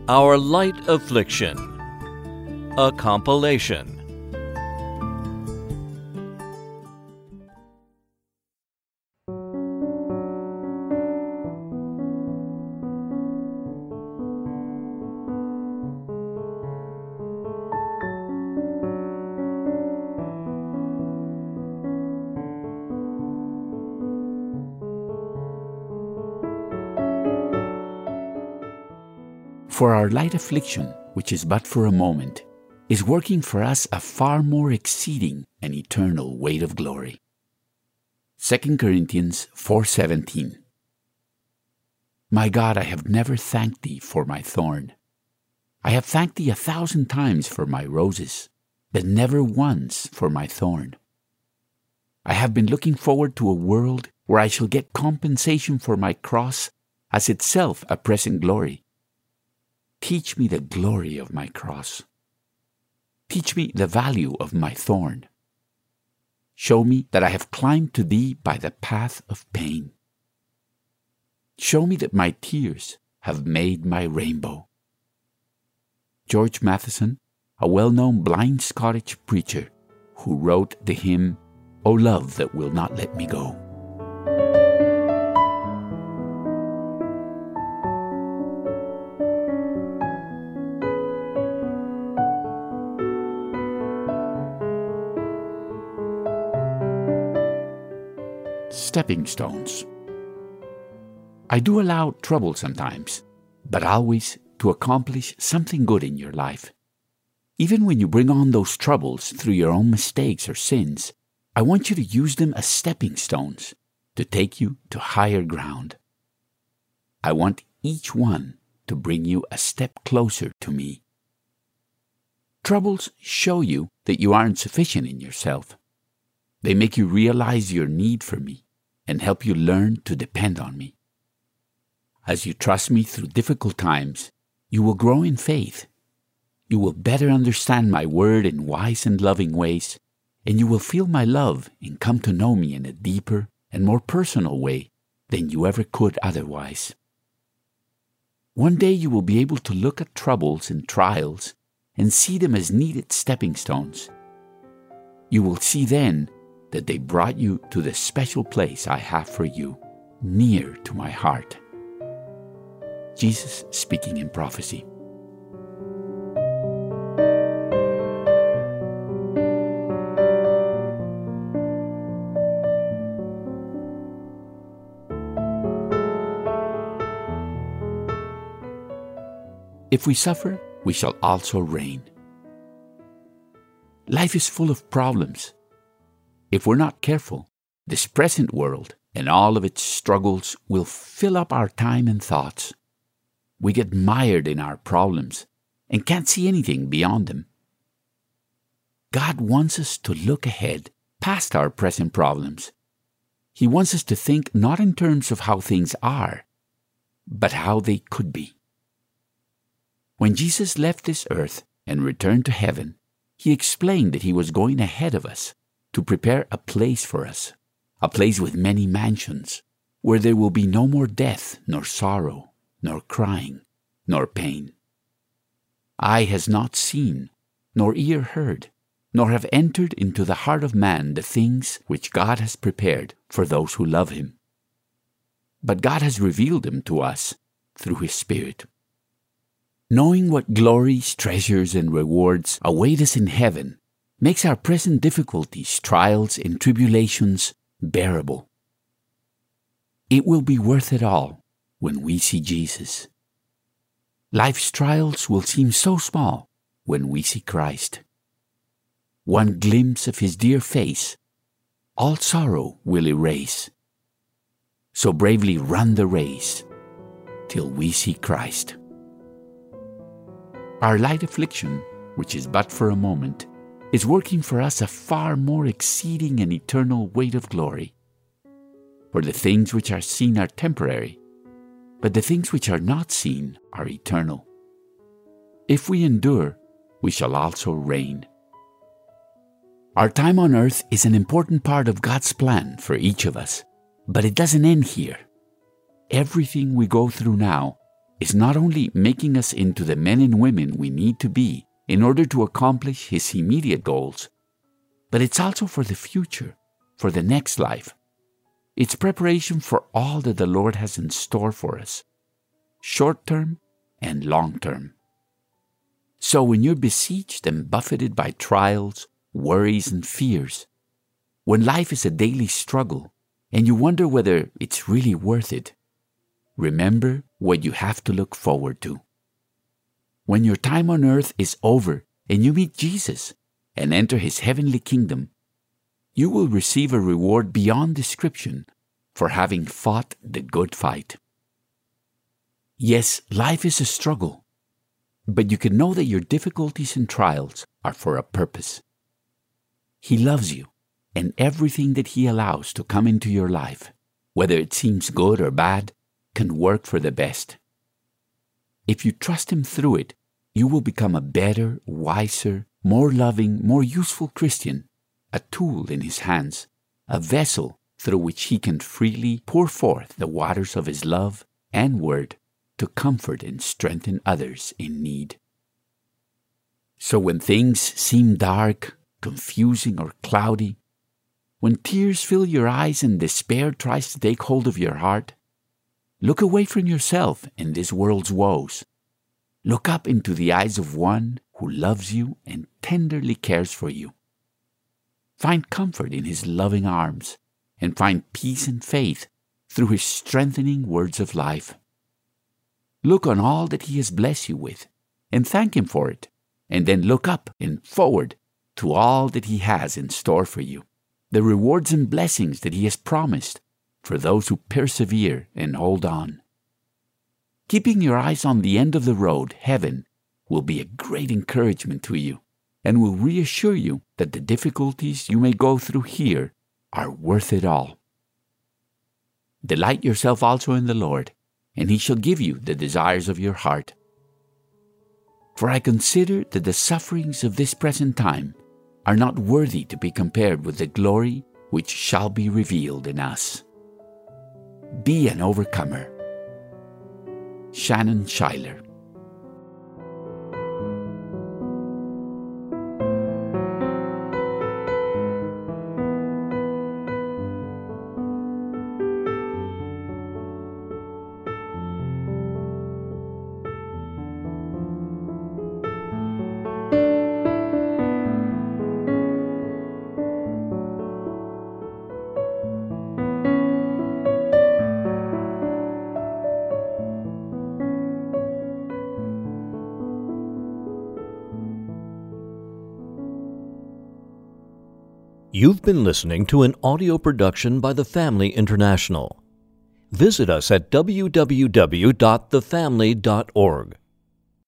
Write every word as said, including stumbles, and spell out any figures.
Our Light Affliction, a compilation. For our light affliction, which is but for a moment, is working for us a far more exceeding and eternal weight of glory. Second Corinthians four seventeen. My God, I have never thanked Thee for my thorn. I have thanked Thee a thousand times for my roses, but never once for my thorn. I have been looking forward to a world where I shall get compensation for my cross as itself a present glory. Teach me the glory of my cross. Teach me the value of my thorn. Show me that I have climbed to Thee by the path of pain. Show me that my tears have made my rainbow. George Matheson, a well-known blind Scottish preacher who wrote the hymn, O Love That Will Not Let Me Go. Stepping stones. I do allow trouble sometimes, but always to accomplish something good in your life. Even when you bring on those troubles through your own mistakes or sins, I want you to use them as stepping stones to take you to higher ground. I want each one to bring you a step closer to me. Troubles show you that you aren't sufficient in yourself. They make you realize your need for me and help you learn to depend on me. As you trust me through difficult times, you will grow in faith. You will better understand my word in wise and loving ways, and you will feel my love and come to know me in a deeper and more personal way than you ever could otherwise. One day you will be able to look at troubles and trials and see them as needed stepping stones. You will see then that they brought you to the special place I have for you, near to my heart. Jesus speaking in prophecy. If we suffer, we shall also reign. Life is full of problems. If we're not careful, this present world and all of its struggles will fill up our time and thoughts. We get mired in our problems and can't see anything beyond them. God wants us to look ahead, past our present problems. He wants us to think not in terms of how things are, but how they could be. When Jesus left this earth and returned to heaven, He explained that He was going ahead of us to prepare a place for us, a place with many mansions, where there will be no more death, nor sorrow, nor crying, nor pain. Eye has not seen, nor ear heard, nor have entered into the heart of man the things which God has prepared for those who love Him. But God has revealed them to us through His Spirit. Knowing what glories, treasures, and rewards await us in heaven makes our present difficulties, trials, and tribulations bearable. It will be worth it all when we see Jesus. Life's trials will seem so small when we see Christ. One glimpse of His dear face, all sorrow will erase. So bravely run the race till we see Christ. Our light affliction, which is but for a moment, is working for us a far more exceeding and eternal weight of glory. For the things which are seen are temporary, but the things which are not seen are eternal. If we endure, we shall also reign. Our time on earth is an important part of God's plan for each of us, but it doesn't end here. Everything we go through now is not only making us into the men and women we need to be in order to accomplish His immediate goals, but it's also for the future, for the next life. It's preparation for all that the Lord has in store for us, short-term and long-term. So when you're besieged and buffeted by trials, worries, and fears, when life is a daily struggle and you wonder whether it's really worth it, remember what you have to look forward to. When your time on earth is over and you meet Jesus and enter His heavenly kingdom, you will receive a reward beyond description for having fought the good fight. Yes, life is a struggle, but you can know that your difficulties and trials are for a purpose. He loves you, and everything that He allows to come into your life, whether it seems good or bad, can work for the best. If you trust Him through it, you will become a better, wiser, more loving, more useful Christian, a tool in His hands, a vessel through which He can freely pour forth the waters of His love and word to comfort and strengthen others in need. So when things seem dark, confusing, or cloudy, when tears fill your eyes and despair tries to take hold of your heart, look away from yourself and this world's woes. Look up into the eyes of one who loves you and tenderly cares for you. Find comfort in His loving arms and find peace and faith through His strengthening words of life. Look on all that He has blessed you with and thank Him for it, and then look up and forward to all that He has in store for you, the rewards and blessings that He has promised for those who persevere and hold on. Keeping your eyes on the end of the road, heaven, will be a great encouragement to you and will reassure you that the difficulties you may go through here are worth it all. Delight yourself also in the Lord, and He shall give you the desires of your heart. For I consider that the sufferings of this present time are not worthy to be compared with the glory which shall be revealed in us. Be an overcomer. Shannon Schuyler. You've been listening to an audio production by The Family International. Visit us at w w w dot the family dot org.